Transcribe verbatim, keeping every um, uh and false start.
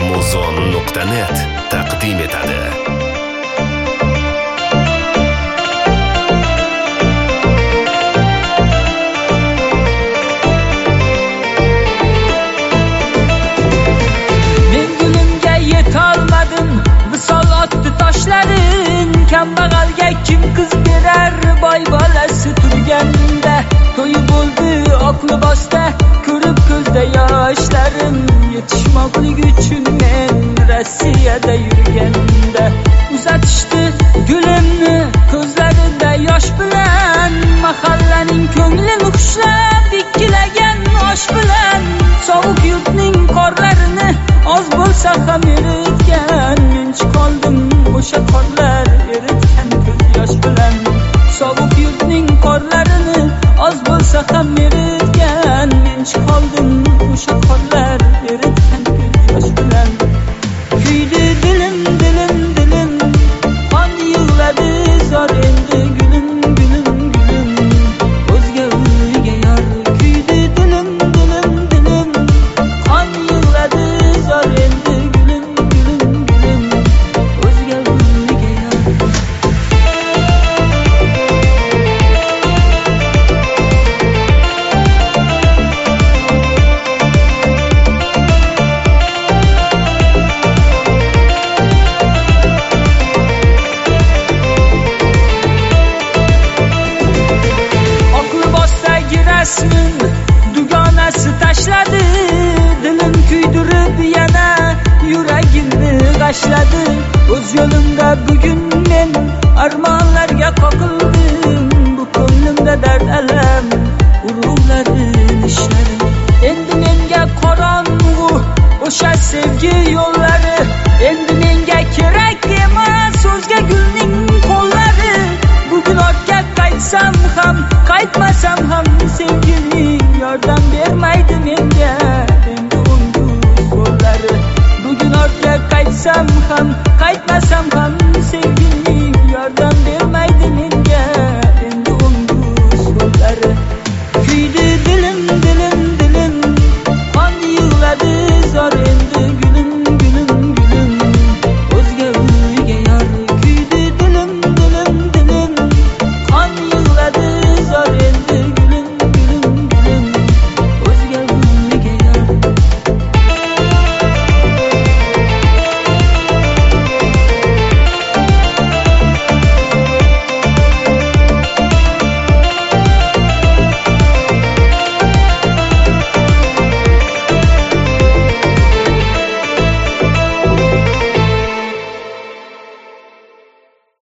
muzon nuqta net taqdim etadi. Men gulimga yetolmadim, visol otdi toshlarim. Kambag'alga kim qiz berar, boy bolasi turganda. To'yi bo'ldi oq libosda, ko'rib ko'zda yoshlarim. Yetishmoqlik uchun men Rossiyada yurganda uzatishdi gulimni ko'zlarida yosh bilan. Mahallaning ko'nglini xushlab ikkilagan osh bilan. Sovuq yurtning qorlarini oz bo'lsa ham eritgan. Men chiqoldim o'sha qorlar eritgan ko'z yosh bilan. Sovuq yurtning qorlarini oz bo'lsa ham eritgan. Men chiqoldim o'sha qorlar eritgan ko'z yosh bilan. Kuydi dilim dilim dilim, qon yig'ladi zor endi gulim gulim gulim. O'zga uyga yor kuydi dilim dilim dilim, qon yig'ladi zor endi gulim gulim gulim. O'zga uyga yor. Rasmin dugonasi tashladi, dilim kuydirib yana yuragimni g'ashladi. O'z yo'limda bugun men armonlarga qoqildim. Bu ko'nglimda dard alam, urug'larin ishlari. Endi menga qorong'u o'sha sevgi yo'llari. Endi menga kerak emas o'zga gulning qo'llari. Bugun ortga qaytsam ham, qaytmasam ham sevgiling yordam bermaydi menga. Endi ungu qo'llari. Bugun ortga qaytsam ham,